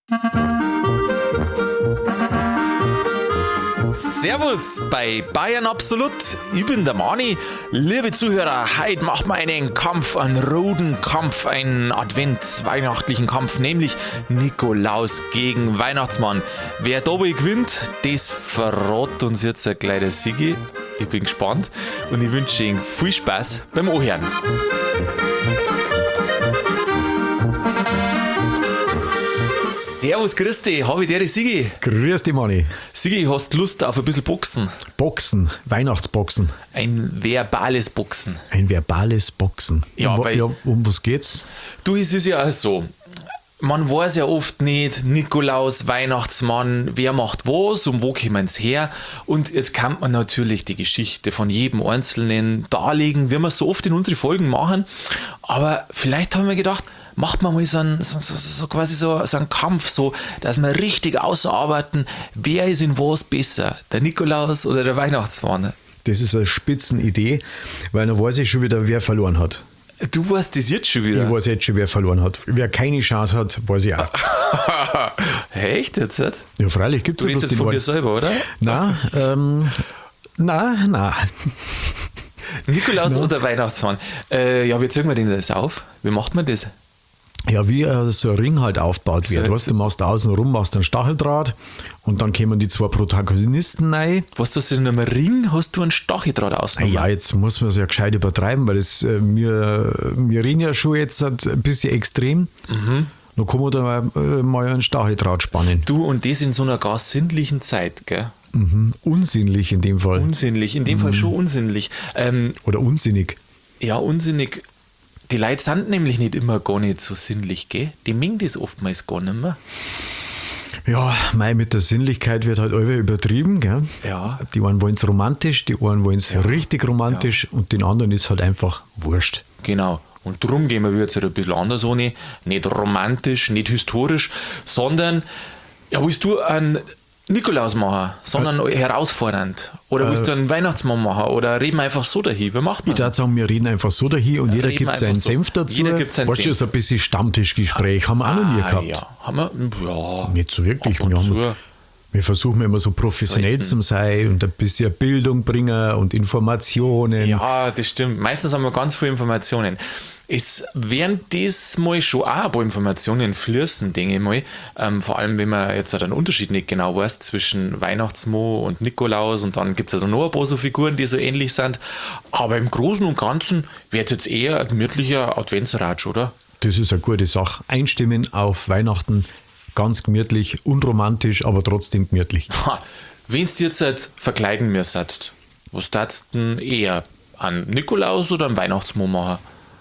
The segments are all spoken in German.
Servus bei Bayern Absolut. Ich bin der Mani. Liebe Zuhörer, heute machen wir einen Kampf, einen roten Kampf, einen adventsweihnachtlichen Kampf, nämlich Nikolaus gegen Weihnachtsmann. Wer dabei gewinnt, das verrät uns jetzt gleich der Sigi. Ich bin gespannt und ich wünsche Ihnen viel Spaß beim Anhören. Servus, grüß dich, habe ich dir Sigi. Grüß dich, Manni. Sigi, hast du Lust auf ein bisschen Boxen? Boxen, Weihnachtsboxen. Ein verbales Boxen. Ein verbales Boxen. Ja, um was geht's? Du, es ist ja auch so, man weiß ja oft nicht, Nikolaus, Weihnachtsmann, wer macht was und wo kommen sie her. Und jetzt kann man natürlich die Geschichte von jedem Einzelnen darlegen, wie wir es so oft in unsere Folgen machen. Aber vielleicht haben wir gedacht, macht man mal so einen Kampf, so, dass wir richtig ausarbeiten, wer ist in was besser, der Nikolaus oder der Weihnachtsmann. Das ist eine Spitzenidee, weil dann weiß ich schon wieder, wer verloren hat. Du weißt das jetzt schon wieder? Ich weiß jetzt schon, wer verloren hat. Wer keine Chance hat, weiß ich auch. Echt jetzt? Ja, freilich gibt es Du redest jetzt von dir selber, oder? Nein. Nikolaus oder Weihnachtsmann? Wie ziehen wir denn das auf? Wie macht man das? Ja, wie so ein Ring halt aufgebaut wird. Weißt du, machst außenrum machst einen Stacheldraht und dann kommen die zwei Protagonisten rein. Was du in einem Ring hast du einen Stacheldraht außen? Ja, jetzt muss man es ja gescheit übertreiben, weil wir reden ja schon jetzt ein bisschen extrem. Mhm. Dann kann man da mal einen Stacheldraht spannen. Du, und das in so einer gar sinnlichen Zeit, gell? Mhm. Unsinnlich in dem Fall. Unsinnlich, in dem Fall schon unsinnlich. Oder unsinnig. Ja, unsinnig. Die Leute sind nämlich nicht immer gar nicht so sinnlich, gell? Die mengen das oftmals gar nicht mehr. Ja, mit der Sinnlichkeit wird halt alle übertrieben, gell? Ja. Die einen wollen es romantisch, die einen wollen es richtig romantisch und den anderen ist halt einfach wurscht. Genau. Und darum gehen wir jetzt halt ein bisschen anders an. Nicht romantisch, nicht historisch, sondern, ja, willst du einen Nikolaus machen, sondern herausfordernd? Oder willst du einen Weihnachtsmann machen? Oder reden wir einfach so dahin? Wie macht man das? Ich würde sagen, wir reden einfach so dahin und jeder gibt seinen Senf dazu. Jeder gibt seinen Senf. Weißt du, so ein bisschen Stammtischgespräch haben wir auch noch nie gehabt. Ja, haben wir? Ja. Nicht so wirklich. Wir versuchen immer so professionell zu sein und ein bisschen Bildung bringen und Informationen. Ja, das stimmt. Meistens haben wir ganz viele Informationen. Es werden das mal schon auch ein paar Informationen fließen, denke ich mal. Vor allem, wenn man jetzt einen Unterschied nicht genau weiß zwischen Weihnachtsmann und Nikolaus und dann gibt es ja noch ein paar so Figuren, die so ähnlich sind. Aber im Großen und Ganzen wird es jetzt eher ein gemütlicher Adventsratsch, oder? Das ist eine gute Sache. Einstimmen auf Weihnachten, ganz gemütlich, unromantisch, aber trotzdem gemütlich. Wenn du jetzt halt verkleiden müsstest, was darfst du denn eher? An Nikolaus oder an Weihnachtsmann machen?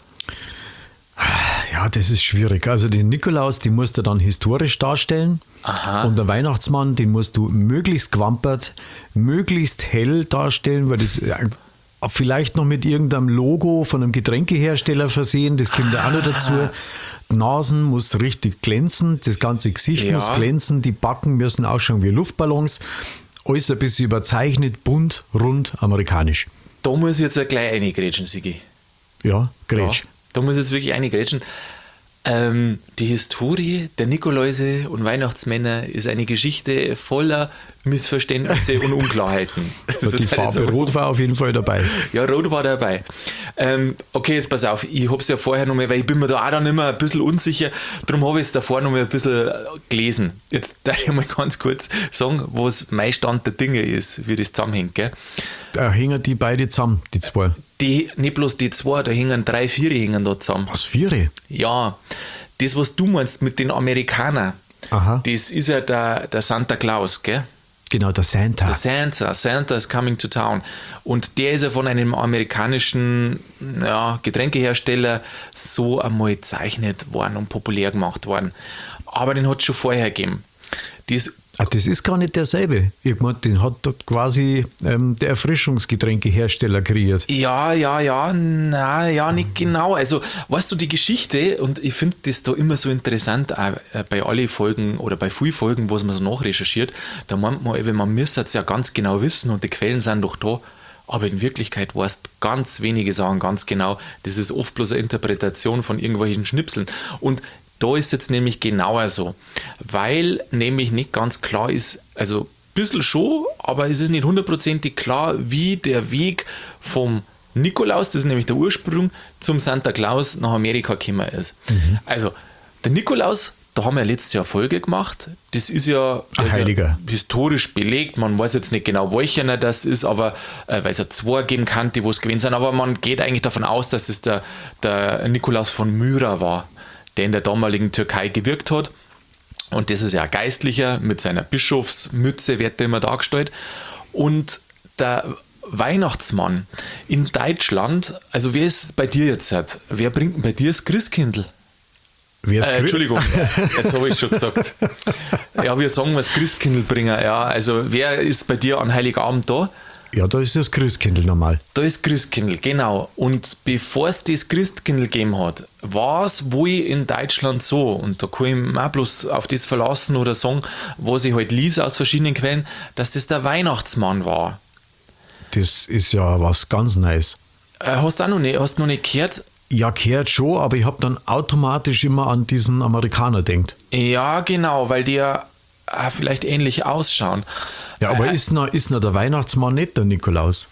Ja, das ist schwierig. Also den Nikolaus, den musst du dann historisch darstellen. Aha. Und der Weihnachtsmann, den musst du möglichst gewampert, möglichst hell darstellen, weil das vielleicht noch mit irgendeinem Logo von einem Getränkehersteller versehen, das kommt ja auch noch dazu. Die Nasen muss richtig glänzen, das ganze Gesicht muss glänzen, die Backen müssen ausschauen wie Luftballons. Alles ein bisschen überzeichnet, bunt, rund, amerikanisch. Da muss ich jetzt gleich reingrätschen, Sigi. Ja, grätsch. Ja, da muss ich jetzt wirklich reingrätschen. Die Historie der Nikoläuse und Weihnachtsmänner ist eine Geschichte voller Missverständnisse und Unklarheiten. Also die Farbe Rot war auf jeden Fall dabei. Ja, Rot war dabei. Okay, jetzt pass auf, ich habe es ja vorher noch mal, weil ich bin mir da auch dann immer ein bisschen unsicher, darum habe ich es davor noch mal ein bisschen gelesen. Jetzt darf ich mal ganz kurz sagen, was mein Stand der Dinge ist, wie das zusammenhängt. Gell? Da hängen die beide zusammen, die zwei. Nicht bloß die zwei, da hängen 3, 4 hängen da zusammen. Was, 4? Ja, das, was du meinst mit den Amerikanern, das ist ja der Santa Claus, gell? Genau, der Santa. Der Santa is coming to town. Und der ist ja von einem amerikanischen Getränkehersteller so einmal gezeichnet worden und populär gemacht worden. Aber den hat es schon vorher gegeben. Das ist gar nicht derselbe. Ich meine, den hat dort quasi der Erfrischungsgetränkehersteller kreiert. Ja, nicht genau. Also, weißt du, die Geschichte, und ich finde das da immer so interessant, auch bei allen Folgen oder bei vielen Folgen, wo man so nachrecherchiert, da meint man, man müsste es ja ganz genau wissen und die Quellen sind doch da. Aber in Wirklichkeit weißt ganz wenige Sachen ganz genau. Das ist oft bloß eine Interpretation von irgendwelchen Schnipseln. Und da ist jetzt nämlich genauer so, weil nämlich nicht ganz klar ist, also ein bisschen schon, aber es ist nicht hundertprozentig klar, wie der Weg vom Nikolaus, das ist nämlich der Ursprung, zum Santa Claus nach Amerika gekommen ist. Also der Nikolaus, da haben wir letztes Jahr Folge gemacht. Das ist ja, Heiliger. Historisch belegt. Man weiß jetzt nicht genau, welcher das ist, aber weil es ja zwei geben kann, die wo es gewesen sind. Aber man geht eigentlich davon aus, dass es der Nikolaus von Myra war, der in der damaligen Türkei gewirkt hat. Und das ist ja ein Geistlicher mit seiner Bischofsmütze, wird der immer dargestellt. Und der Weihnachtsmann in Deutschland, also wer ist bei dir jetzt? Wer bringt denn bei dir das Christkindl? Entschuldigung, jetzt habe ich schon gesagt. Ja, wir sagen, was Christkindlbringer. Ja, also wer ist bei dir an Heiligabend da? Ja, da ist das Christkindl normal. Da ist Christkindl, genau. Und bevor es das Christkindl gegeben hat, war es wohl in Deutschland so, und da kann ich mich auch bloß auf das verlassen oder sagen, was ich halt lese aus verschiedenen Quellen, dass das der Weihnachtsmann war. Das ist ja was ganz Neues. Hast du noch nicht gehört? Ja, gehört schon, aber ich habe dann automatisch immer an diesen Amerikaner denkt. Ja, genau, weil die ja vielleicht ähnlich ausschauen. Ja, aber ist noch der Weihnachtsmann nicht der Nikolaus?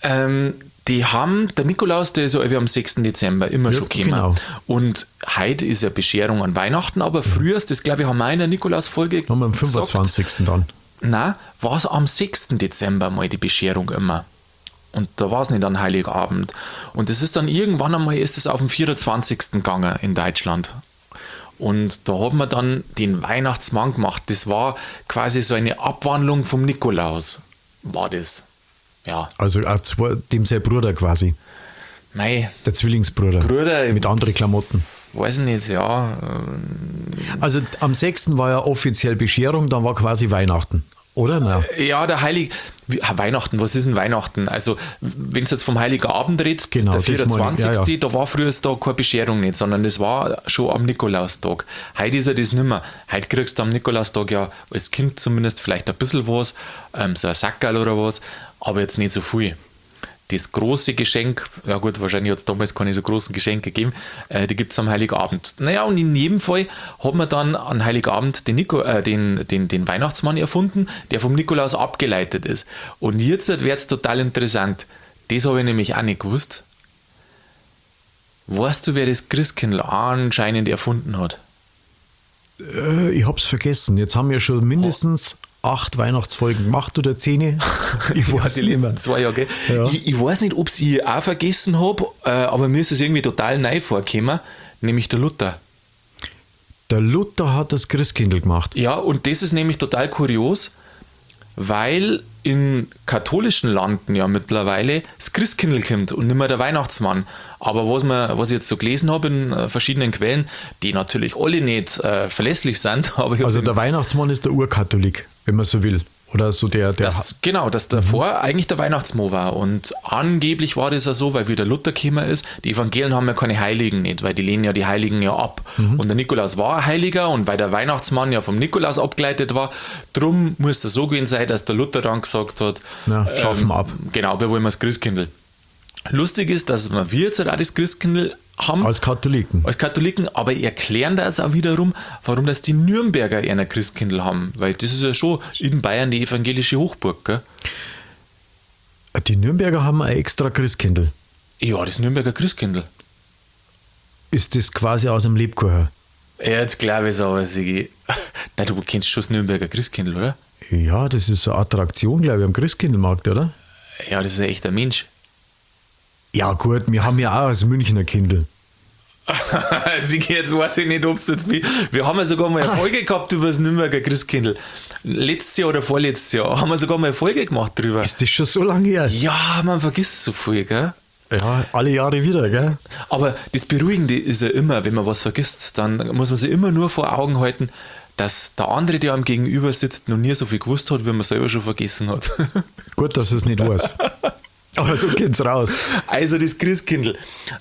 Die haben, der Nikolaus, der ist ja am 6. Dezember immer schon gekommen. Genau. Und heute ist ja Bescherung an Weihnachten, aber früher, das glaube ich, haben wir in der Nikolaus-Folge Haben wir am 25. gesagt, dann. nein, war es am 6. Dezember mal die Bescherung immer. Und da war es nicht an Heiligabend. Und das ist dann irgendwann einmal ist es auf dem 24. gegangen in Deutschland. Und da haben wir dann den Weihnachtsmann gemacht. Das war quasi so eine Abwandlung vom Nikolaus. War das. Ja. Also auch dem sein Bruder quasi. Nein. Der Zwillingsbruder. Bruder. Mit anderen Klamotten. Weiß ich nicht, ja. Also am 6. war ja offiziell Bescherung, dann war quasi Weihnachten. Oder? Nein. Ja, der Weihnachten, was ist denn Weihnachten? Also, wenn du jetzt vom Heiligen Abend redest, genau, der 24. Ja. Da war früher da keine Bescherung nicht, sondern das war schon am Nikolaustag. Heute ist ja das nicht mehr. Heute kriegst du am Nikolaustag ja als Kind zumindest vielleicht ein bisschen was, so ein Sackerl oder was, aber jetzt nicht so viel. Das große Geschenk, ja gut, wahrscheinlich hat es damals keine so großen Geschenke gegeben, die gibt es am Heiligabend. Naja, und in jedem Fall hat man dann an Heiligabend den Weihnachtsmann erfunden, der vom Nikolaus abgeleitet ist. Und jetzt wird es total interessant. Das habe ich nämlich auch nicht gewusst. Weißt du, wer das Christkindl anscheinend erfunden hat? Ich hab's vergessen. Jetzt haben wir schon mindestens 8 Weihnachtsfolgen gemacht oder 10. Ich weiß die letzten 2 Jahre, gell? Ja. Ich weiß nicht, ob ich auch vergessen habe, aber mir ist es irgendwie total neu vorgekommen, nämlich der Luther. Der Luther hat das Christkindl gemacht. Ja, und das ist nämlich total kurios, weil in katholischen Landen ja mittlerweile das Christkindl kommt und nicht mehr der Weihnachtsmann. Aber was ich jetzt so gelesen habe in verschiedenen Quellen, die natürlich alle nicht verlässlich sind. Aber Also der Weihnachtsmann ist der Urkatholik, wenn man so will. Oder so dass davor eigentlich der Weihnachtsmann war. Und angeblich war das ja so, weil wie der Luther gekommen ist, die Evangelien haben ja keine Heiligen nicht, weil die lehnen ja die Heiligen ja ab. Und der Nikolaus war ein Heiliger und weil der Weihnachtsmann ja vom Nikolaus abgeleitet war, drum muss es so gewesen sein, dass der Luther dann gesagt hat, schaffen wir ab. Genau, wir wollen das Christkindl. Lustig ist, dass wir jetzt halt auch das Christkindl haben. Als Katholiken, aber erklären da jetzt auch wiederum, warum das die Nürnberger einer Christkindl haben, weil das ist ja schon in Bayern die evangelische Hochburg, gell? Die Nürnberger haben ein extra Christkindl. Ja, das Nürnberger Christkindl. Ist das quasi aus dem Lebkuchen? Ja, jetzt glaube ich es aber, Sigi. Nein, du kennst schon das Nürnberger Christkindl, oder? Ja, das ist so eine Attraktion, glaube ich, am Christkindlmarkt, oder? Ja, das ist ein echter Mensch. Ja gut, wir haben ja auch als Münchner Kindl. Sigi, jetzt weiß ich nicht, ob es jetzt wie. Wir haben ja sogar mal eine Folge gehabt über das Nürnberger Christkindl. Letztes Jahr oder vorletztes Jahr haben wir sogar mal eine Folge gemacht drüber. Ist das schon so lange her? Ja, man vergisst so viel, gell? Ja, alle Jahre wieder, gell? Aber das Beruhigende ist ja immer, wenn man was vergisst, dann muss man sich immer nur vor Augen halten, dass der andere, der einem gegenüber sitzt, noch nie so viel gewusst hat, wie man selber schon vergessen hat. Gut, dass es nicht weiß. Aber so geht's raus. Also das Christkindl.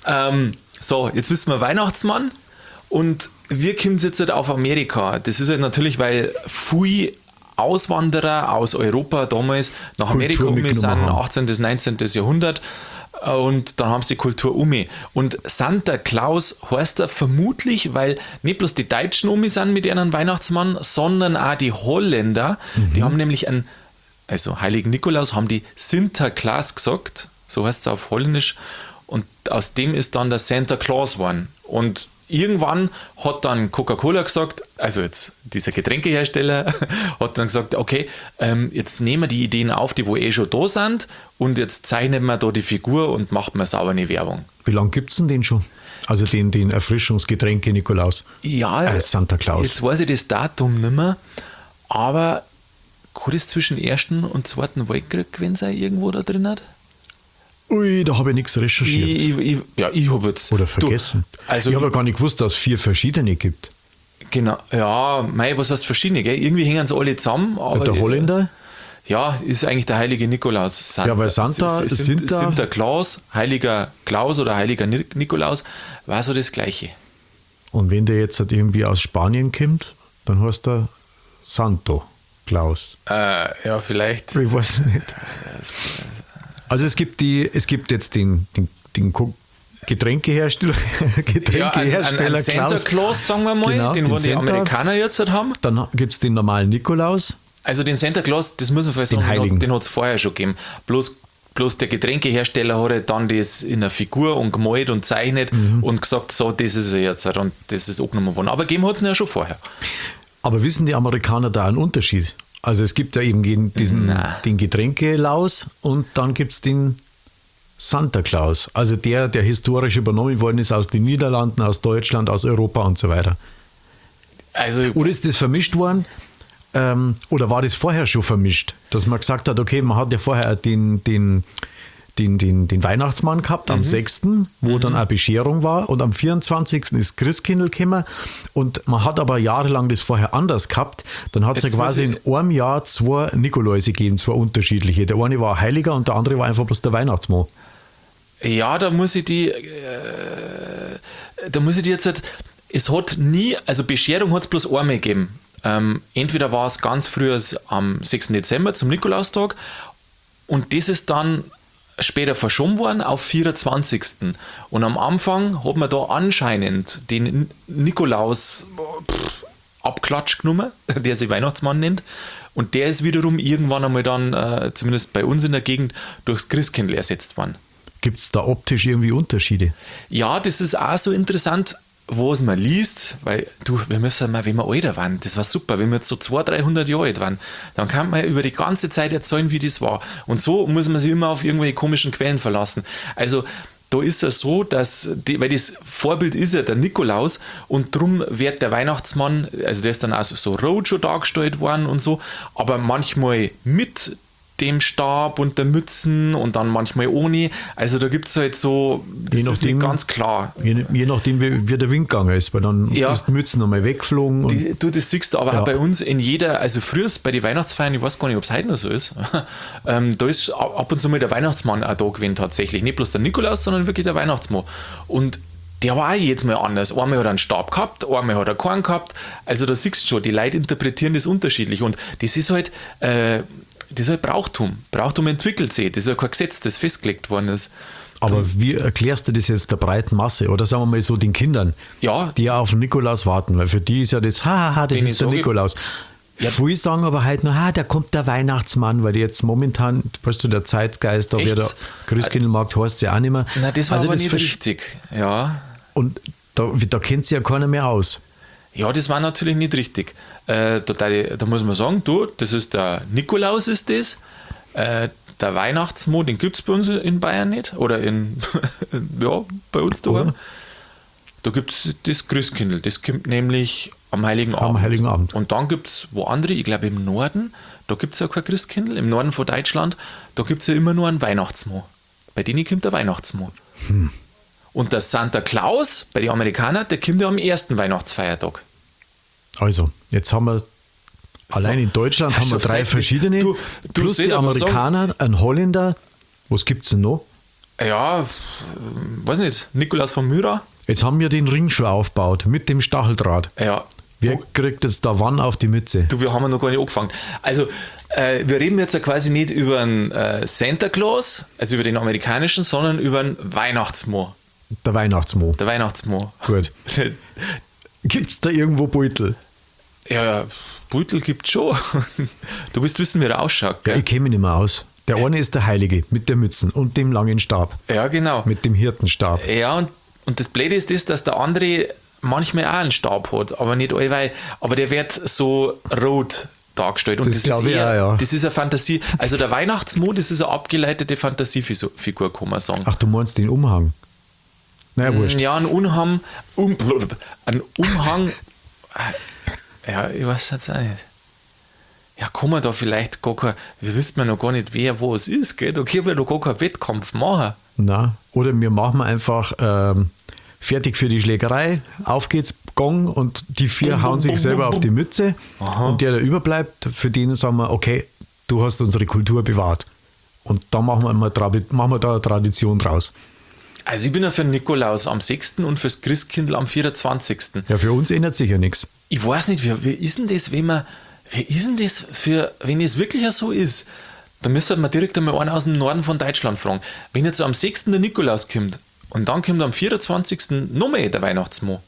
So, jetzt wissen wir Weihnachtsmann und wir kommen jetzt halt auf Amerika. Das ist halt natürlich, weil viele Auswanderer aus Europa damals nach Amerika gekommen sind, 18. bis 19. Jahrhundert. Und dann haben sie die Kultur und Santa Claus heißt er vermutlich, weil nicht bloß die Deutschen sind mit ihrem Weihnachtsmann, sondern auch die Holländer. Die haben nämlich also Heiligen Nikolaus haben die Sinterklaas gesagt, so heißt es auf Holländisch. Und aus dem ist dann der Santa Claus geworden. Und irgendwann hat dann Coca-Cola gesagt, also jetzt dieser Getränkehersteller, hat dann gesagt, okay, jetzt nehmen wir die Ideen auf, die wo schon da sind, und jetzt zeichnen wir da die Figur und machen wir sauber eine Werbung. Wie lange gibt es denn den schon? Also den Erfrischungsgetränke Nikolaus? Ja, Santa Claus. Jetzt weiß ich das Datum nicht mehr, aber kann das zwischen Ersten und Zweiten Weltkrieg gewesen sein, irgendwo da drin hat? Ui, da habe ich nichts recherchiert. Ich habe jetzt... Oder vergessen. Also ich habe ja gar nicht gewusst, dass es 4 verschiedene gibt. Genau, ja, was heißt verschiedene, gell? Irgendwie hängen sie alle zusammen. Aber der Holländer? Ja, ist eigentlich der heilige Nikolaus. Ja, weil Santa, Sinterklaas, heiliger Klaus oder heiliger Nikolaus, war so das Gleiche. Und wenn der jetzt halt irgendwie aus Spanien kommt, dann heißt er Santo Claus. Ja, vielleicht. Ich weiß nicht. Also es gibt jetzt den Getränkehersteller einen Santa Claus, sagen wir mal, genau, den die Amerikaner jetzt haben. Dann gibt es den normalen Nikolaus. Also den Santa Claus, das muss man vielleicht sagen, den hat es vorher schon gegeben. Bloß der Getränkehersteller hat halt dann das in einer Figur und gemalt und zeichnet und gesagt, so, das ist er jetzt und das ist abgenommen worden. Aber gegeben hat es ihn ja schon vorher. Aber wissen die Amerikaner da einen Unterschied? Also es gibt ja eben den Getränkelaus und dann gibt es den Santa Claus. Also der historisch übernommen worden ist aus den Niederlanden, aus Deutschland, aus Europa und so weiter. Also, oder ist das vermischt worden? Oder war das vorher schon vermischt? Dass man gesagt hat, okay, man hat ja vorher den Weihnachtsmann gehabt am 6., wo dann eine Bescherung war, und am 24. ist Christkindl gekommen, und man hat aber jahrelang das vorher anders gehabt. Dann hat es ja quasi in einem Jahr 2 Nikoläuse gegeben, 2 unterschiedliche. Der eine war Heiliger und der andere war einfach bloß der Weihnachtsmann. Ja, da muss ich die jetzt halt, es hat nie, also Bescherung hat es bloß einmal gegeben. Entweder war es ganz früh am 6. Dezember zum Nikolaustag, und das ist dann später verschoben worden auf 24. Und am Anfang hat man da anscheinend den Nikolaus Abklatsch genommen, der sich Weihnachtsmann nennt. Und der ist wiederum irgendwann einmal dann, zumindest bei uns in der Gegend, durchs Christkindl ersetzt worden. Gibt es da optisch irgendwie Unterschiede? Ja, das ist auch so interessant, was man liest, weil wir müssen mal, wenn wir älter waren, das war super, wenn wir jetzt so 200-300 Jahre alt waren, dann kann man über die ganze Zeit erzählen, wie das war. Und so muss man sich immer auf irgendwelche komischen Quellen verlassen. Also da ist es so, dass, weil das Vorbild ist ja der Nikolaus, und darum wird der Weihnachtsmann, also der ist dann auch so Roadshow dargestellt worden und so, aber manchmal mit dem Stab und der Mützen und dann manchmal ohne. Also da gibt es halt so, das ist nicht ganz klar. Je nachdem, wie der Wind gegangen ist, weil dann ist die Mützen nochmal weggeflogen. Das siehst du aber auch bei uns in jeder, also früher bei den Weihnachtsfeiern, ich weiß gar nicht, ob es heute noch so ist, da ist ab und zu mal der Weihnachtsmann auch da gewesen tatsächlich. Nicht bloß der Nikolaus, sondern wirklich der Weihnachtsmann. Und der war auch jedes Mal anders. Einmal hat er einen Stab gehabt, einmal hat er keinen gehabt. Also da siehst du schon, die Leute interpretieren das unterschiedlich. Und das ist halt Brauchtum. Brauchtum entwickelt sich. Das ist ja kein Gesetz, das festgelegt worden ist. Aber wie erklärst du das jetzt der breiten Masse? Oder sagen wir mal so den Kindern, die ja auf den Nikolaus warten? Weil für die ist ja das, das ist der Nikolaus. Ja. Viele sagen aber halt nur, da kommt der Weihnachtsmann, weil jetzt momentan, weißt du, der Zeitgeist, da wird der Christkindlmarkt, heißt es ja auch nicht mehr. Nein, das war also aber nicht richtig. Ja. Und da kennt sich ja keiner mehr aus. Ja, das war natürlich nicht richtig. Da muss man sagen, das ist der Nikolaus, ist das. Der Weihnachtsmann, den gibt es bei uns in Bayern nicht. Oder bei uns daheim. Da gibt es das Christkindl. Das kommt nämlich am Heiligen Abend. Und dann gibt es wo andere, ich glaube im Norden, da gibt es ja kein Christkindl. Im Norden von Deutschland, da gibt es ja immer nur einen Weihnachtsmann. Bei denen kommt der Weihnachtsmann. Und der Santa Claus, bei den Amerikanern, der kommt ja am ersten Weihnachtsfeiertag. Also, jetzt haben wir allein in Deutschland haben wir 3 verschiedene. Plus die Amerikaner, ein Holländer. Was gibt es denn noch? Ja, weiß nicht, Nikolaus von Myra. Jetzt haben wir den Ring schon aufgebaut mit dem Stacheldraht. Ja. Wer kriegt jetzt da wann auf die Mütze? Wir haben noch gar nicht angefangen. Also, Wir reden jetzt ja quasi nicht über einen Santa Claus, also über den amerikanischen, sondern über einen Weihnachtsmann. Der Weihnachtsmann. Der Weihnachtsmann. Gut. Gibt es da irgendwo Beutel? Ja, Beutel gibt's schon. Du willst wissen, wie er ausschaut, Ja, gell? ich kenne mich nicht mehr aus. Der eine ist der Heilige mit der Mütze und dem langen Stab. Ja, genau. Mit dem Hirtenstab. Ja, und das Blöde ist das, dass der andere manchmal auch einen Stab hat, aber nicht allweil. Aber der wird so rot dargestellt. Und Das das, ist glaube ich eher, auch, ja. das ist eine Fantasie. Also der Weihnachtsmann, das ist eine abgeleitete Fantasiefigur, kann man sagen. Ach, du meinst den Umhang? Naja, wurscht. Ja, ein Umhang. Ja, ich weiß jetzt auch nicht. Ja, kann man da vielleicht gar kein, wir wissen ja noch gar nicht, wer wo es ist, gell? Da können wir doch gar keinen Wettkampf machen. Na, oder wir machen einfach fertig für die Schlägerei. Auf geht's, Gong, und die vier Bum, hauen bum, sich bum, selber bum, auf bum. die Mütze. Aha. Und der überbleibt, für den sagen wir, okay, du hast unsere Kultur bewahrt. Und da machen wir da eine Tradition draus. Also ich bin ja für den Nikolaus am 6. und fürs Christkindl am 24. Ja, für uns ändert sich ja nichts. Ich weiß nicht, wie ist denn das, wenn es wirklich so ist? Da müsste man direkt einmal einen aus dem Norden von Deutschland fragen. Wenn jetzt am 6. der Nikolaus kommt und dann kommt am 24. nochmal der Weihnachtsmann.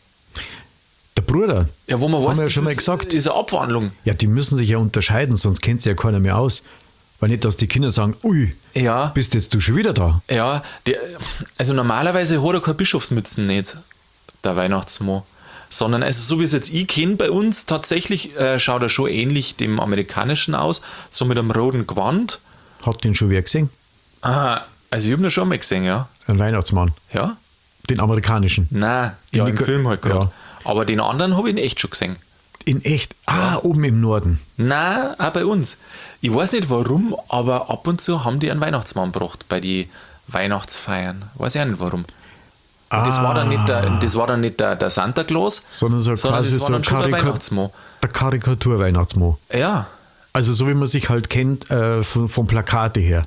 Der Bruder, Ja, wo man haben weiß, wir ja das schon mal ist, gesagt. ist eine Abwandlung. Ja, die müssen sich ja unterscheiden, sonst kennt sie ja keiner mehr aus. Weil nicht, dass die Kinder sagen, ui, Ja, bist jetzt du schon wieder da? ja. Also normalerweise hat er keine Bischofsmützen nicht, der Weihnachtsmann. Sondern, also so wie es jetzt ich kenne bei uns, tatsächlich schaut er schon ähnlich dem amerikanischen aus, so mit einem roten Gewand. Hat den schon wer gesehen? Aha, also ich habe ihn schon mal gesehen, ja. Ein Weihnachtsmann. Ja? Den amerikanischen. Nein, ja, im Niko- Film halt gerade. Ja. Aber den anderen habe ich in echt schon gesehen. In echt? Ah, oben im Norden. Nein, auch bei uns. Ich weiß nicht warum, aber ab und zu haben die einen Weihnachtsmann gebracht bei den Weihnachtsfeiern. Weiß ich auch nicht warum. Und das war dann nicht der Santa Claus, Sondern so quasi das war so dann schon der Karika- Weihnachtsmann. der Karikatur-Weihnachtsmann. Ja, Also so wie man sich halt kennt von Plakate her.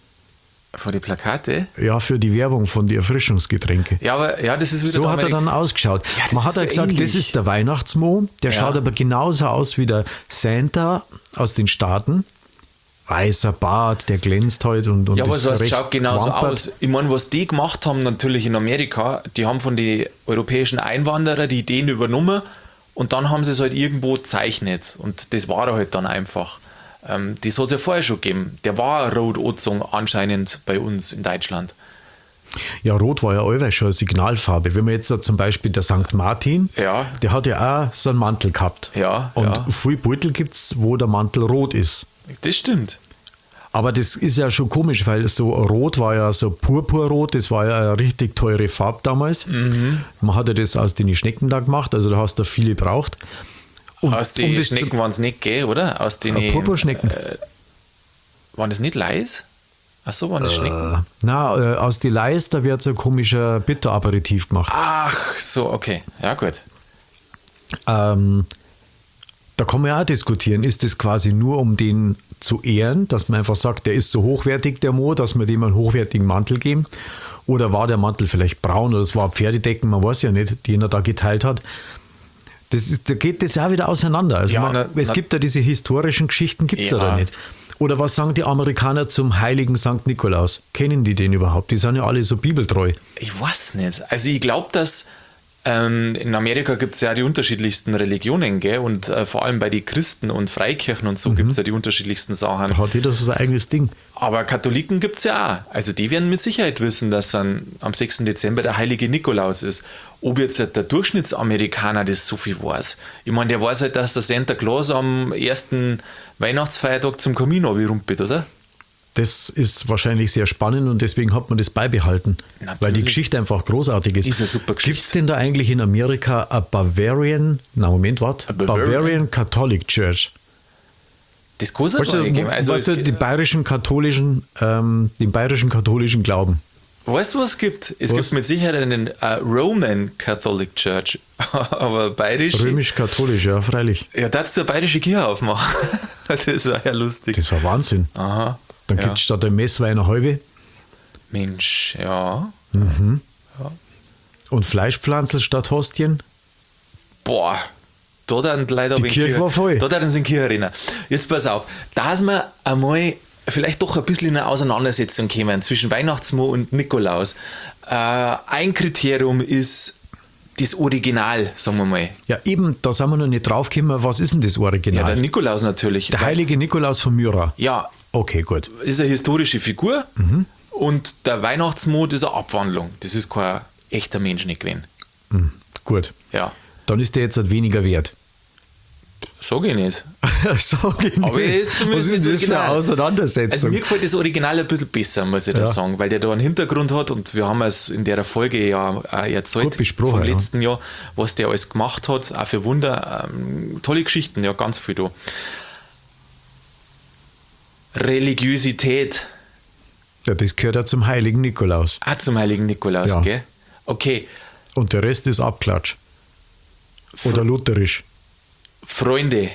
von den Plakate. Ja, für die Werbung von die Erfrischungsgetränke. Ja, aber ja, das ist wieder So der hat er Amerik- dann ausgeschaut. Ja, das Man ist hat ja so gesagt, ähnlich. das ist der Weihnachtsmann. Der Ja. schaut aber genauso aus wie der Santa aus den Staaten. Weißer Bart, der glänzt halt und Ja, aber ist so es recht schaut genauso gewampert. aus. Ich meine, was die gemacht haben natürlich in Amerika, die haben von den europäischen Einwanderern die Ideen übernommen und dann haben sie es halt irgendwo gezeichnet und das war halt dann einfach. Das hat es ja vorher schon gegeben. Der war rot angezogen anscheinend bei uns in Deutschland. Ja, Rot war ja allweil schon eine Signalfarbe. Wenn man jetzt zum Beispiel der St. Martin, Ja. der hat ja auch so einen Mantel gehabt. Ja, Und ja. viele Beutel gibt es, wo der Mantel rot ist. Das stimmt. Aber das ist ja schon komisch, weil so Rot war ja so purpurrot, das war ja eine richtig teure Farbe damals. Mhm. Man hat ja das aus den Schnecken da gemacht, also da hast du viele gebraucht. Und Aus den das Schnecken waren es nicht, gell, oder? Aus den Purpurschnecken. waren das nicht Leis? Ach so, waren das Schnecken? Aus die Leis, da wird so ein komischer Bitteraperitif gemacht. Ach so, okay. Ja, gut. Da kann man ja auch diskutieren, ist das quasi nur um den zu ehren, dass man einfach sagt, der ist so hochwertig, der Mo, dass wir dem einen hochwertigen Mantel geben? Oder war der Mantel vielleicht braun oder es war Pferdedecken, man weiß ja nicht, den er da geteilt hat. Da geht das ja wieder auseinander. Also Ja, es gibt ja diese historischen Geschichten, gibt es ja Ja. da nicht. Oder was sagen die Amerikaner zum heiligen St. Nikolaus? Kennen die den überhaupt? Die sind ja alle so bibeltreu. Ich weiß nicht. Also ich glaube, dass in Amerika gibt es ja die unterschiedlichsten Religionen, gell? Und vor allem bei den Christen und Freikirchen und so gibt es ja die unterschiedlichsten Sachen. Da hat jeder so sein eigenes Ding. Aber Katholiken gibt es ja auch. Also die werden mit Sicherheit wissen, dass dann am 6. Dezember der heilige Nikolaus ist. Ob jetzt der Durchschnittsamerikaner das so viel weiß. Ich meine, der weiß halt, dass der Santa Claus am ersten Weihnachtsfeiertag zum Kamin rumpelt, oder? Das ist wahrscheinlich sehr spannend und deswegen hat man das beibehalten, Natürlich. weil die Geschichte einfach großartig ist. Ist eine super Geschichte. Gibt es denn da eigentlich in Amerika a Bavarian Bavarian? Catholic Church? Das kann es Weißt du, geben. Also den bayerischen katholischen Glauben. weißt du, was es gibt? Es Was? gibt mit Sicherheit einen Roman Catholic Church. Aber bayerisch. Römisch-katholisch, ja, freilich. Ja, da du eine bayerische Kirche aufmachen. Das war ja lustig. Das war Wahnsinn. Aha. Dann ja. gibt es statt der Messwein eine halbe Mensch, ja. und Fleischpflanzel statt Hostien. Boah. da dann leider Die Kirche war voll. Da dann sind Kirche rennen. Jetzt pass auf, dass wir einmal vielleicht doch ein bisschen in eine Auseinandersetzung kommen zwischen Weihnachtsmann und Nikolaus. Ein Kriterium ist das Original, sagen wir mal. Ja, eben, da sind wir noch nicht draufgekommen. Was ist denn das Ja, Original? der Nikolaus natürlich. Der heilige Nikolaus von Myra. Ja, Okay, gut. ist eine historische Figur und der Weihnachtsmann ist eine Abwandlung. Das ist kein echter Mensch nicht gewesen. Gut. Ja, Dann ist der jetzt halt weniger wert. sag ich nicht. Sag ich Aber er nicht. ist zumindest Was ist das nicht für eine original. Auseinandersetzung? Also mir gefällt das Original ein bisschen besser, muss ich da Ja. sagen, weil der da einen Hintergrund hat und wir haben es in der Folge ja auch erzählt Gut besprochen, vom ja. letzten Jahr, was der alles gemacht hat, auch für Wunder. Tolle Geschichten, ja, ganz viel da. Religiosität, Ja, das gehört ja zum heiligen Nikolaus. auch zum heiligen Nikolaus, Ja. gell? Okay, Und der Rest ist Abklatsch. Oder lutherisch. Freunde,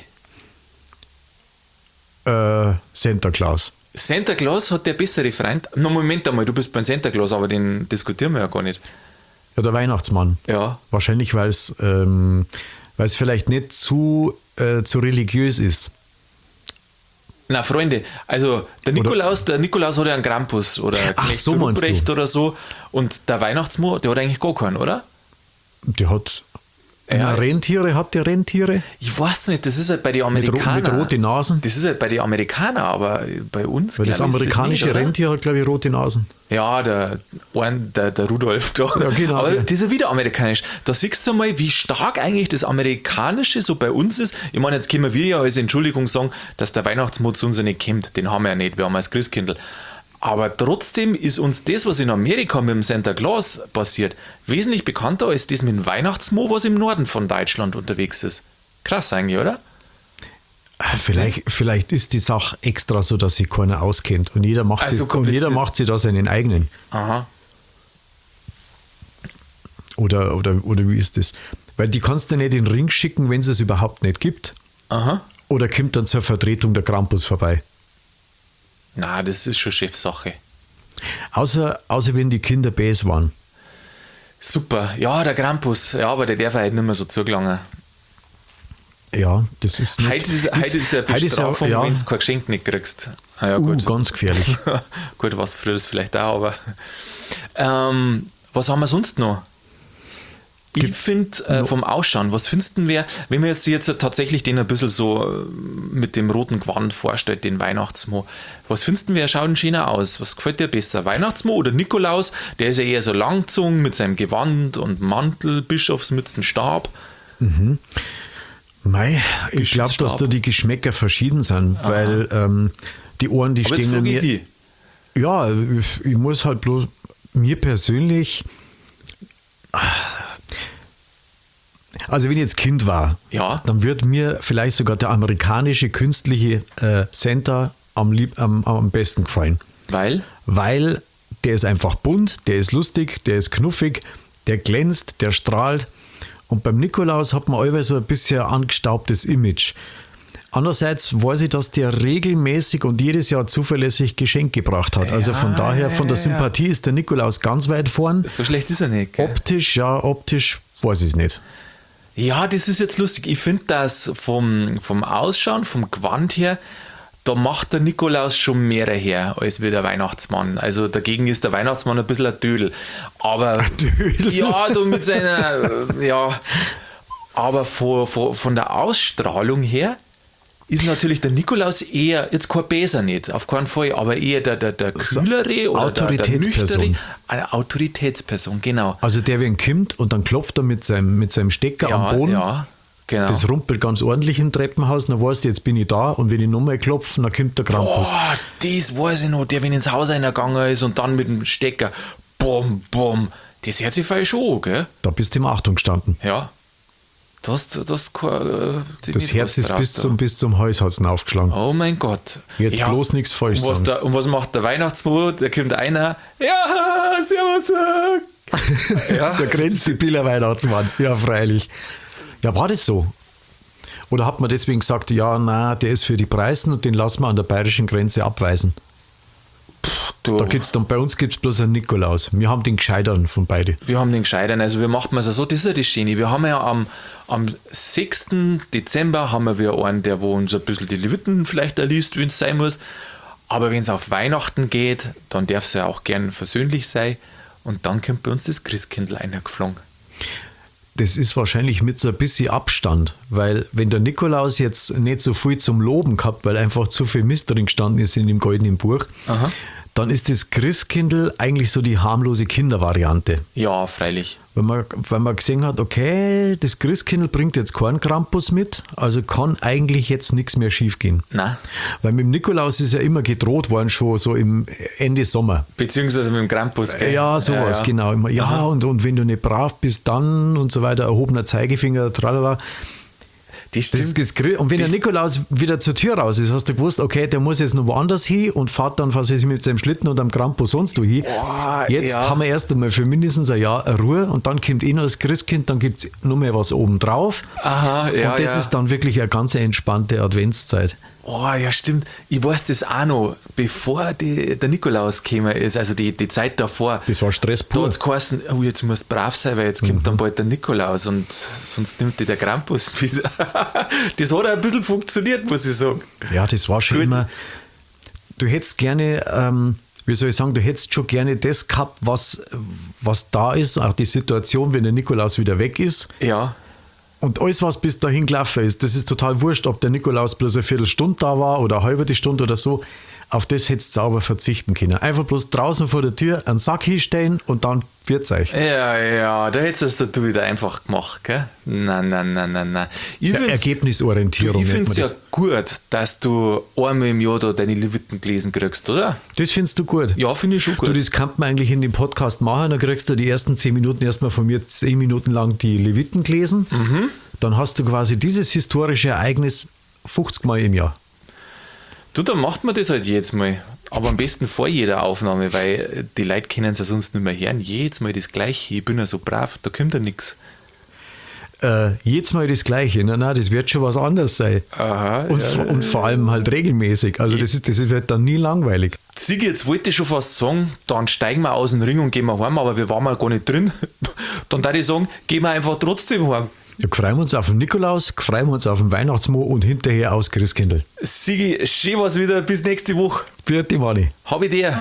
Santa Claus. Santa Claus hat der bessere Freund. Na, Moment einmal, du bist beim Santa Claus, aber den diskutieren wir ja gar nicht. Ja, der Weihnachtsmann. Ja, Wahrscheinlich, weil es vielleicht nicht zu religiös ist. na Freunde, also der Nikolaus hat ja einen Krampus oder Ach, Knecht so meinst du. Ruprecht oder so und der Weihnachtsmann, der hat eigentlich gar keinen, oder? Der hat Ja. Rentiere, hat der Rentiere? Ich weiß nicht, das ist halt bei den Mit Amerikanern. roten Nasen? Das ist halt bei den Amerikanern, aber bei uns Weil das glaub ich, ist amerikanische nicht, oder? Rentier hat, glaube ich, rote Nasen. Ja, der Rudolf da. Ja, genau, Aber der. das ist ja wieder amerikanisch. Da siehst du mal, wie stark eigentlich das Amerikanische so bei uns ist. Ich meine, jetzt können wir ja als Entschuldigung sagen, dass der Weihnachtsmann zu uns ja nicht kommt. Den haben wir ja nicht, wir haben als Christkindl. Aber trotzdem ist uns das, was in Amerika mit dem Santa Claus passiert, wesentlich bekannter als das mit dem Weihnachtsmann, was im Norden von Deutschland unterwegs ist. Krass eigentlich, oder? Vielleicht ist die Sache extra so, dass sich keiner auskennt. Und jeder macht, Also sich, und kompliziert. jeder macht sich da seinen eigenen. Aha. Oder wie ist das? Weil die kannst du nicht in den Ring schicken, wenn es es überhaupt nicht gibt. Aha. Oder kommt dann zur Vertretung der Krampus vorbei. Na, das ist schon Chefsache. Außer wenn die Kinder Bäs waren. Super. Ja, der Krampus. Ja, aber der darf halt nicht mehr so zugelangen. Ja, das ist nicht... Heute ist eine heute ist ja- Bestrafung, ja. wenn du kein Geschenk nicht kriegst. Ah, ja, gut. Ganz gefährlich. Gut, was früher das vielleicht auch, aber. Was haben wir sonst noch? Ich Gibt's finde vom Ausschauen, was findest du denn, wenn man jetzt tatsächlich den ein bisschen so mit dem roten Gewand vorstellt, den Weihnachtsmann, was findest du, wer schaut denn schöner aus? Was gefällt dir besser? Weihnachtsmann oder Nikolaus? Der ist ja eher so langgezogen mit seinem Gewand und Mantel, Bischofsmützen, Stab. Mei, ich glaube, dass da die Geschmäcker verschieden sind, weil die Ohren, die Aber jetzt stehen frage mir... ich die. Ja, ich muss halt bloß mir persönlich... Also wenn ich jetzt Kind war, Ja. dann wird mir vielleicht sogar der amerikanische künstliche Santa am besten gefallen. Weil? Weil der ist einfach bunt, der ist lustig, der ist knuffig, der glänzt, der strahlt. Und beim Nikolaus hat man allweil so ein bisschen angestaubtes Image. Andererseits weiß ich, dass der regelmäßig und jedes Jahr zuverlässig Geschenk gebracht hat. Also von daher, von der Sympathie ist der Nikolaus ganz weit vorn. So schlecht ist er nicht. Gell? Optisch weiß ich es nicht. Ja, das ist jetzt lustig. Ich finde, dass vom Ausschauen, vom Gewand her, da macht der Nikolaus schon mehr her als wie der Weihnachtsmann. Also dagegen ist der Weihnachtsmann ein bisschen ein Dödel. Aber ja, du mit seiner, ja, aber von der Ausstrahlung her ist natürlich der Nikolaus eher, jetzt kein Bäser nicht, auf keinen Fall, aber eher der kühlere oder der Autoritätsperson. nüchterne. Eine Autoritätsperson, genau. Also der, wenn kommt und dann klopft er mit seinem Stecker am Boden. Ja, genau. Das rumpelt ganz ordentlich im Treppenhaus, dann weißt du, jetzt bin ich da und wenn ich nochmal klopfe, dann kommt der Krampus. Boah, das weiß ich noch, der, wenn ins Haus eingegangen ist und dann mit dem Stecker, bom, bom, das hört sich falsch an, gell? Da bist du im Achtung gestanden. Ja. Das Herz ist bis zum Hals hat's ihn aufgeschlagen. Oh mein Gott. Jetzt bloß nichts falsch sagen. Und was macht der Weihnachtsmann? Da kommt einer, ja, servus. Ja. So ein grenzdebiler Weihnachtsmann. Ja, freilich. Ja, war das so? Oder hat man deswegen gesagt, ja, na, der ist für die Preisen und den lassen wir an der bayerischen Grenze abweisen? Bei uns gibt's bloß einen Nikolaus. Wir haben den Gescheiteren von beiden. Wir haben den Gescheitern, also wir machen es so, das ist ja das Schöne. Wir haben ja am 6. Dezember haben wir einen, der wo uns ein bisschen die Leviten vielleicht erliest, wenn es sein muss. Aber wenn es auf Weihnachten geht, dann darf es ja auch gern versöhnlich sein. Und dann kommt bei uns das Christkindl eingeflogen. Das ist wahrscheinlich mit so ein bisschen Abstand, weil wenn der Nikolaus jetzt nicht so viel zum Loben gehabt, weil einfach zu viel Mist drin gestanden ist in dem goldenen Buch, dann ist das Christkindl eigentlich so die harmlose Kindervariante. Ja, freilich. Weil man gesehen hat, okay, das Christkindl bringt jetzt keinen Krampus mit, also kann eigentlich jetzt nichts mehr schief gehen. Nein. Weil mit dem Nikolaus ist ja immer gedroht worden, schon so im Ende Sommer. Beziehungsweise mit dem Krampus, gell? Ja, sowas, genau. Immer, ja, und wenn du nicht brav bist, dann und so weiter, erhobener Zeigefinger, tralala. Und wenn der Nikolaus wieder zur Tür raus ist, hast du gewusst, okay, der muss jetzt noch woanders hin und fährt dann, was weiß ich, mit seinem Schlitten und am Krampus sonst wo hin. Jetzt haben wir erst einmal für mindestens ein Jahr Ruhe und dann kommt noch das Christkind, dann gibt es noch mehr was oben drauf. Und das ist dann wirklich eine ganz entspannte Adventszeit. Oh, ja, stimmt. Ich weiß das auch noch, bevor der Nikolaus gekommen ist, also die Zeit davor. Das war Stress pur. Da hat es geheißen, oh, jetzt musst du brav sein, weil jetzt kommt dann bald der Nikolaus und sonst nimmt dir der Krampus wieder. Das hat auch ein bisschen funktioniert, muss ich sagen. Ja, das war schon immer. Du hättest gerne, wie soll ich sagen, du hättest schon gerne das gehabt, was da ist, auch die Situation, wenn der Nikolaus wieder weg ist. Ja. Und alles, was bis dahin gelaufen ist, das ist total wurscht, ob der Nikolaus bloß eine Viertelstunde da war oder eine halbe Stunde oder so. Auf das hättest du sauber verzichten können. Einfach bloß draußen vor der Tür einen Sack hinstellen und dann wird's euch. Ja, da hättest du wieder einfach gemacht, gell? Nein. Ergebnisorientierung. Ich finde es ja gut, dass du einmal im Jahr da deine Leviten gelesen kriegst, oder? Das findest du gut? Ja, finde ich schon gut. Du, das kann man eigentlich in dem Podcast machen, dann kriegst du die ersten 10 Minuten erstmal von mir 10 Minuten lang die Leviten gelesen. Dann hast du quasi dieses historische Ereignis 50 Mal im Jahr. Du, dann macht man das halt jedes Mal. Aber am besten vor jeder Aufnahme, weil die Leute können es ja sonst nicht mehr hören. Jedes Mal das Gleiche. Ich bin ja so brav, da kommt ja nichts. Jedes Mal das Gleiche. Nein, das wird schon was anderes sein. Aha, und vor allem halt regelmäßig. Also das wird dann nie langweilig. Sigi, jetzt wollte ich schon fast sagen, dann steigen wir aus dem Ring und gehen wir heim, aber wir waren ja gar nicht drin. Dann würde ich sagen, gehen wir einfach trotzdem heim. Ja, freuen wir uns auf den Nikolaus, freuen wir uns auf den Weihnachtsmann und hinterher aus Christkindl. Sigi, schön was wieder, bis nächste Woche. Für die Manni. Hab ich dir.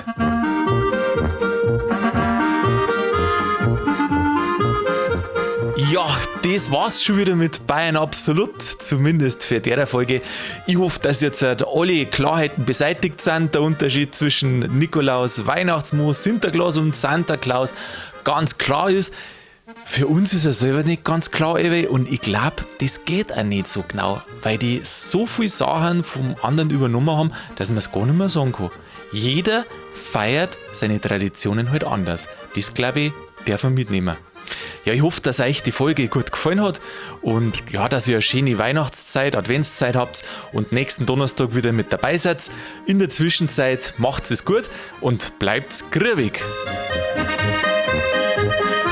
Ja, das war's schon wieder mit Bayern Absolut, zumindest für der Folge. Ich hoffe, dass jetzt alle Klarheiten beseitigt sind. Der Unterschied zwischen Nikolaus, Weihnachtsmann, Sinterklaas und Santa Claus ganz klar ist. Für uns ist er selber nicht ganz klar, Ewe, und ich glaube, das geht auch nicht so genau, weil die so viele Sachen vom anderen übernommen haben, dass man es gar nicht mehr sagen kann. Jeder feiert seine Traditionen halt anders. Das, glaube ich, darf man mitnehmen. Ja, ich hoffe, dass euch die Folge gut gefallen hat und ja, dass ihr eine schöne Weihnachtszeit, Adventszeit habt und nächsten Donnerstag wieder mit dabei seid. In der Zwischenzeit macht's es gut und bleibt's grübig.